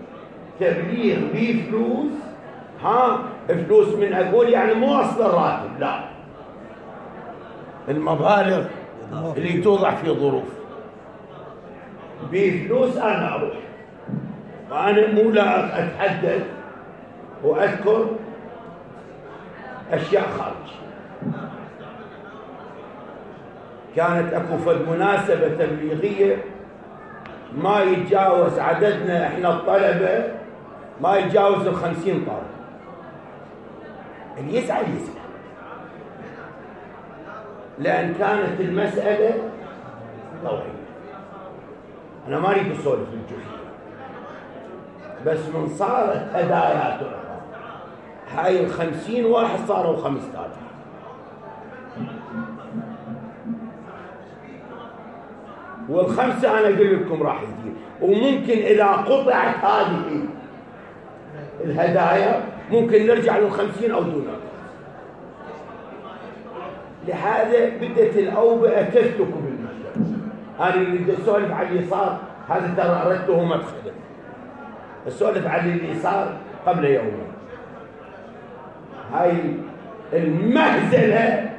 تبليغ بفلوس، فلوس من أقول يعني مو أصل الراتب، لا، المبالغ اللي توضع في ظروف بفلوس أنا أروح، وأنا مو لا أتحدث وأذكر أشياء خارج. كانت أكو فد مناسبة تبليغية ما يتجاوز عددنا إحنا الطلبة ما يتجاوز 50 طالب، اللي يسأل يسأل، لأن كانت المسألة طويلة. أنا ما أريد أسولف الجزئية، بس من صارت هدايا تعطى، هاي 50 واحد صاروا 15. والخمسة أنا أقول لكم راح يدير، وممكن إذا قطعت هذه الهدايا ممكن نرجع لل50 أو دونها. لهذا بدت الأوبئة تسلك بالمجتمع. أنا اللي أسولف على اللي صار هذا ترى أردته مدخلا، أسولف على اللي صار قبل يومين. هاي المهزلة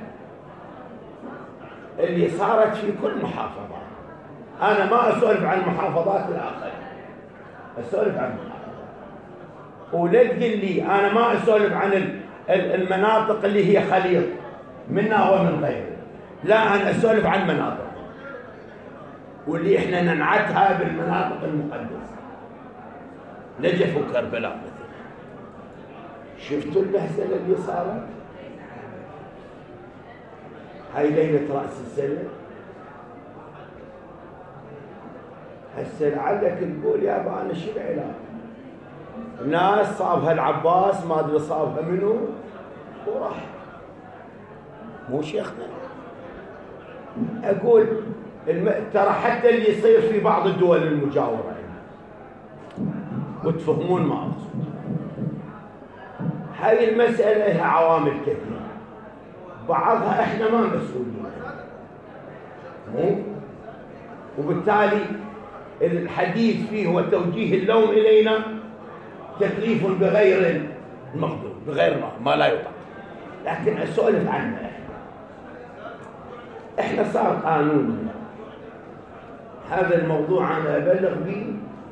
اللي صارت في كل محافظة، أنا ما أسولف عن المحافظات الآخرة، أسولف عن المحافظات. ولا تقول لي أنا ما أسولف عن المناطق اللي هي خليط منها ومن غيرها، لا، أنا أسولف عن مناطق واللي إحنا ننعتها بالمناطق المقدسة، نجف وكربلاء مثلا. شفتوا المهزلة اللي صارت؟ هاي ليلة رأس السنة. هسه لعلك تقول يابا أنا شو العلاج؟ ناس صابها العباس ما أدري صابها منو وراح، مو شيخنا. أقول ترى حتى اللي يصير في بعض الدول المجاورة وتفهمون ما أقصد. هاي المسألة لها عوامل كثيرة، بعضها إحنا ما مسؤولين عنها، وبالتالي الحديث فيه وتوجيه اللوم إلينا تكليف بغير المقدور، بغير ما لا يطاق. لكن أسولف عنه إحنا صار قانون هذا الموضوع أنا أبلغ به.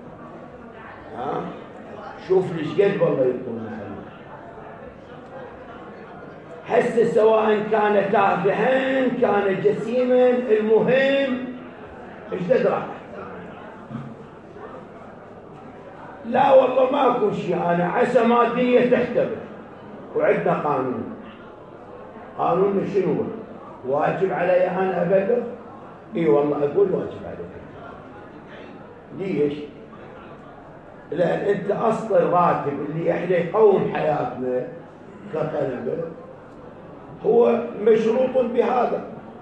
شوف ليش قد والله يكون هسه سواء كان تافها كان جسيما، المهم ايش راح. لا والله ماكو شيء، انا عسى ماديه تحتمل، وعندنا قانون شنو هو؟ واجب علي انا ابلغ؟ اي والله اقول واجب عليك. ليش؟ لان انت اصل الراتب اللي احنا يقوم حياتنا كطلبه هو مشروط بهذا.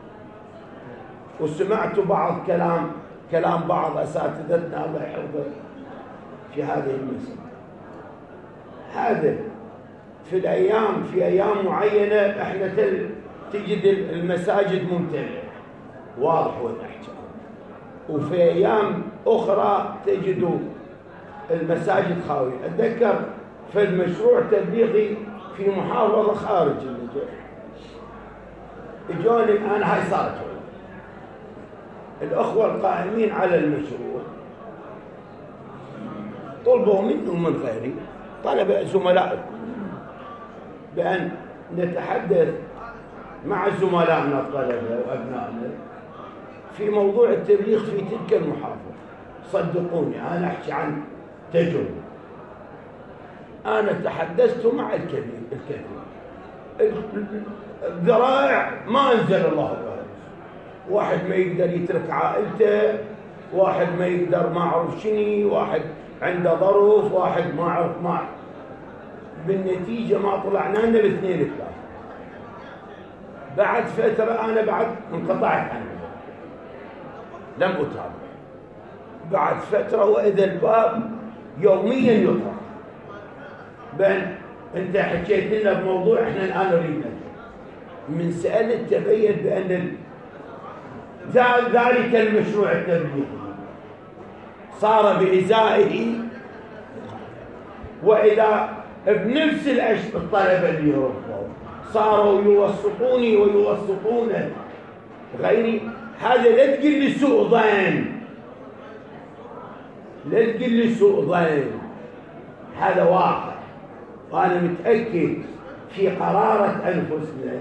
وسمعت بعض كلام بعض اساتذتنا الله يحفظه في هذه المسألة. هذا في أيام معينة احنا تجد المساجد ممتلئة واضح والأحجار، وفي أيام أخرى تجد المساجد خاوية. أتذكر في المشروع تبليغي في محافظة خارج النجف اجوني أنا، هاي صارت الأخوة القائمين على المشروع طلبوا منه ومن غيري طلب زملائكم بأن نتحدث مع زملائنا الطلبة وأبنائنا في موضوع التبليغ في تلك المحافظة. صدقوني أنا أحكي عن تجربة، أنا تحدثت مع الكثير الذرائع ما أنزل الله بها. واحد ما يقدر يترك عائلته، واحد ما يقدر ما أعرف شني، واحد عنده ظروف، واحد ما أعرف ما. بالنتيجة ما طلعنا لنا باثنين ثلاثة. بعد فترة أنا بعد انقطعت عنه لم أتابع. بعد فترة وإذا الباب يوميا يطرح بأن أنت حكيت لنا بموضوع إحنا الآن نريد من سألت تبين بأن ذلك المشروع التبليغي صار بإزائه وإذا بنفس الطلبة اللي يرفضوا صاروا يوسطوني ويوسطون غيري، هذا لا تقل لي سوء ظن، لا تقل لي سوء ظن، هذا واقع. وأنا متأكد في قرارة أنفسنا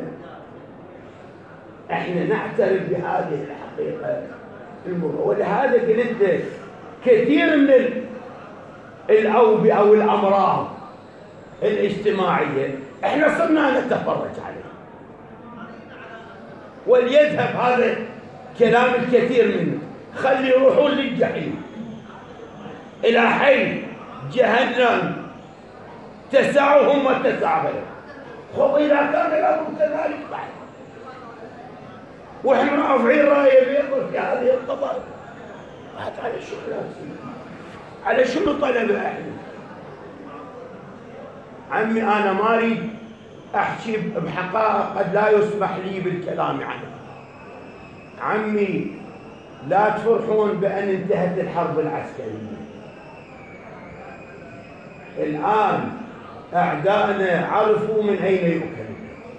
احنا نعترف بهذه الحقيقة المرة. ولهذا قلت لك كثير من الأوبئة أو الأمراض الاجتماعية احنا صرنا نتفرج عليه، وليذهب هذا كلام الكثير منه، خلي يروحون للجحيم إلى حين جهنم تسعهم وتسع غيرهم. خذ إذا كان الأمر كذلك بعد، وإحنا رافعين راية بيضاء في هذه القضايا، هات على شو لازم، على شنو طلبة احنا؟ عمي أنا ما أريد أحكي بحقائق قد لا يسمح لي بالكلام عنها. عمي لا تفرحون بأن انتهت الحرب العسكرية. الآن أعدائنا عرفوا من أين يؤكلون.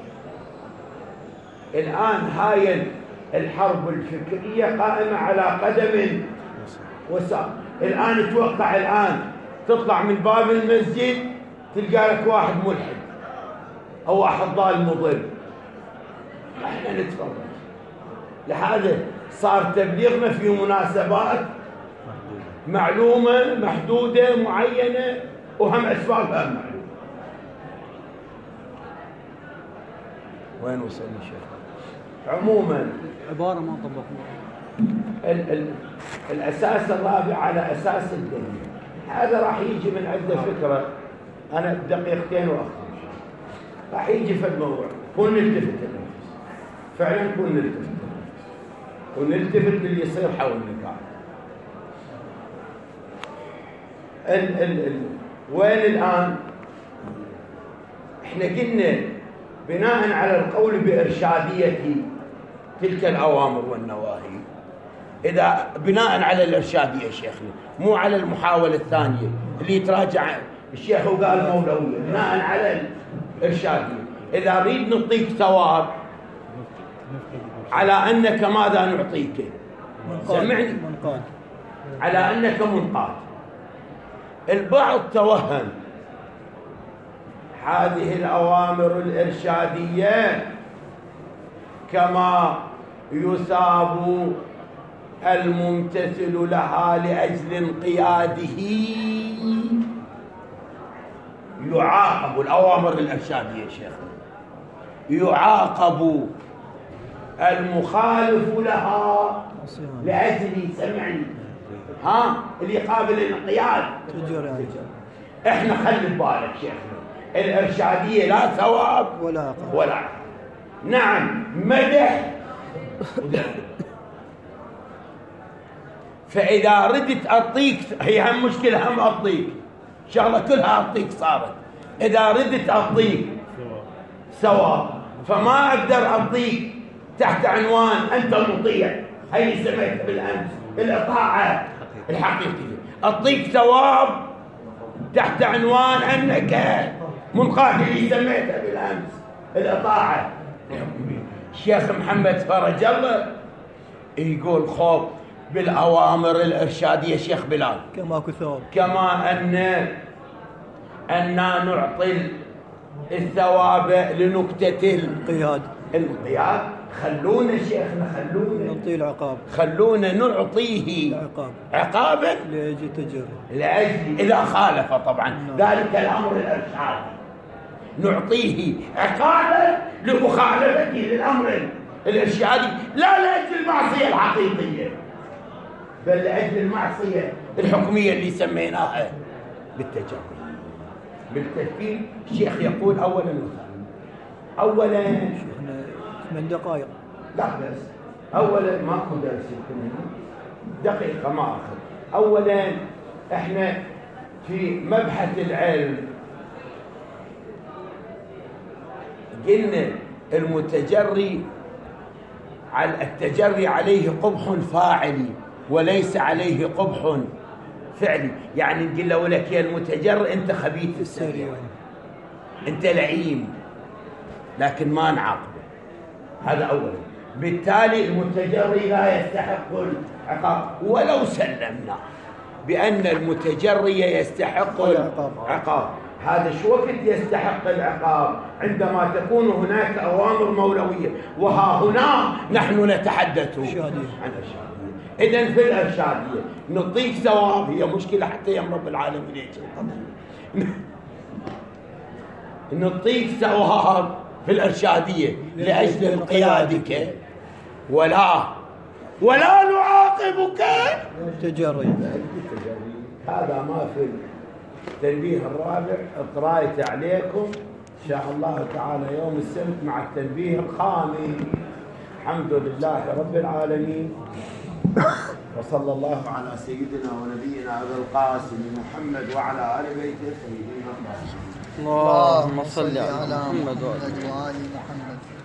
الآن هاي الحرب الفكرية قائمة على قدم وساق. الآن توقع الآن تطلع من باب المسجد تلقى لك واحد ملحد أو واحد ضال مضل، احنا نتفرج. لهذا صار تبليغنا في مناسبات معلومة محدودة معينة وهم أسبابها معلومة. وين وصلنا شيخ؟ عموما عبارة ما طبقنا. الأساس الرابع على أساس الدليل، هذا راح يجي من عدة فكرة. أنا بدقيقتين وأختم. راح يجي في الموضوع كون نلتفت النفس، فعلا كون نلتفت النفس ونلتفت للي يصير حولنا قاعد. وين الآن؟ احنا قلنا بناء على القول بإرشادية تلك الأوامر والنواهي، إذا بناء على الإرشادية شيخنا مو على المحاولة الثانية اللي يتراجع الشيخ وقال مولوية، بناء على الإرشادية إذا نريد نعطيك ثواب على أنك ماذا نعطيك؟ سمعني، على أنك منقاد. البعض توهم هذه الأوامر الإرشادية كما يثاب الممتثل لها لأجل انقياده، يعاقب الأوامر الإرشادية شيخنا، يعاقب المخالف لها لأجل، سمعني، اللي قابل الانقياد. احنا خلي بالك شيخنا، الإرشادية لا ثواب ولا عقاب. نعم مدح فإذا ردت أعطيك، هي هم مشكلة، هم أعطيك شغلة كلها أعطيك صارت، إذا ردت أعطيك ثواب فما أقدر أعطيك تحت عنوان أنت مطيع، هي سميتها بالأمس الإطاعة الحقيقية، أعطيك ثواب تحت عنوان أنك منقاد، اللي سميتها بالأمس الإطاعة. الشيخ محمد فرج الله يقول خوف بالأوامر الإرشادية شيخ بلال كما أن نعطي الثواب لنكتة الانقياد. خلونا شيخنا، نعطيه العقاب، خلونا نعطيه عقابا لأجل إذا خالف طبعا ذلك الأمر الإرشادي، نعطيه عقابا لمخالفته للأمر الإرشادي، لا لأجل المعصية الحقيقية بل لأجل المعصية الحكمية اللي سميناها بالتفكير. الشيخ يقول أولا من دقائق، لا بس أولا ماكو درس دقيقة ما أخذ. أولا احنا في مبحث العلم قلنا المتجري على التجري عليه قبح فاعلي وليس عليه قبح فعلي، يعني نقول له لك يا المتجر أنت خبيث السريع، أنت لعيم، لكن ما نعاقبه. هذا أولا. بالتالي المتجري لا يستحق العقاب ولو سلمنا بأن المتجري يستحق العقاب. هذا شو وقت يستحق العقاب؟ عندما تكون هناك أوامر مولوية، وها هنا نحن نتحدث عن الإرشادية. إذن في الإرشادية نعطيك ثواب، هي مشكلة حتى يوم رب العالمين نعطيك ثواب في الإرشادية لأجل انقيادك، ولا نعاقبك تجري. هذا ما في التنبيه الرابع، قرايته عليكم إن شاء الله تعالى يوم السبت مع التنبيه الخامس. الحمد لله رب العالمين، وصلى الله على سيدنا ونبينا أبي القاسم محمد وعلى آل بيته سيدنا. اللهم صل على محمد وآل محمد.